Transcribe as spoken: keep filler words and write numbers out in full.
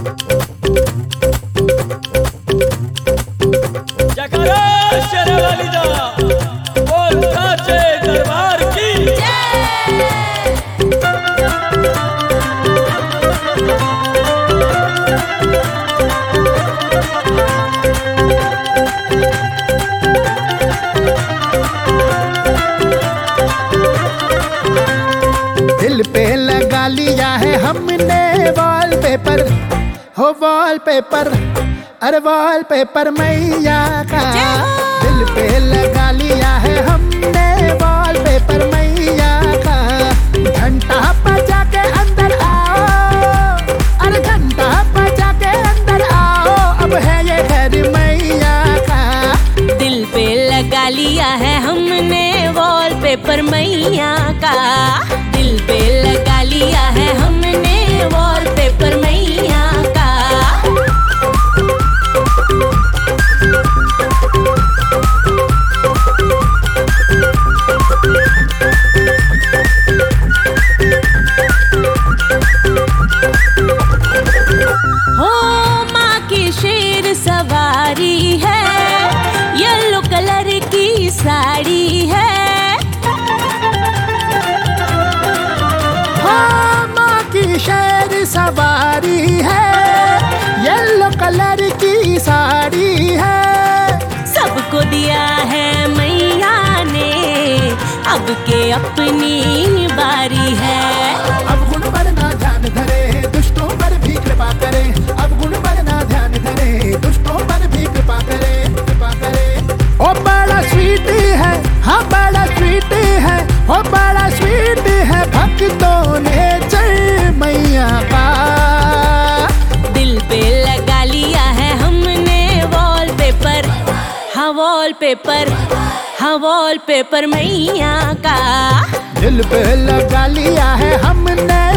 जयकारा शेरावाली दा, बोल साचे दरबार की दिल पे लगा लिया है हमने वॉलपेपर, हो वॉलपेपर, अरे वॉलपेपर मैया का। दिल पे लगा लिया है हमने वॉलपेपर मैया का। घंटा बजा के अंदर आओ, अरे घंटा बजा के अंदर आओ, अब है ये घर मैया का। दिल पे लगा लिया है हमने वॉलपेपर मैया का। दिल पे लगा लिया है हमने वॉलपेपर मैया का। हो माँ की शेर सवारी है, येलो कलर की साड़ी है। माँ की शेर सवारी है, येलो कलर की साड़ी है। सबको दिया है मैया ने, अब के अपनी बारी है। अब गुण पर ना ध्यान धरे, दुष्टों पर भी कृपा करे। अब गुण पर ना ध्यान धरे, दुष्टों पर भी कृपा करे, कृपा करे। ओ बड़ा स्वीट है, हाँ बड़ा स्वीट है, ओ बड़ा स्वीट है भक्तों ने जय मैया का। दिल पे लगा लिया है हमने वॉलपेपर, हाँ वॉलपेपर, हाँ वॉलपेपर मैया का। दिल पे लगा लिया है हमने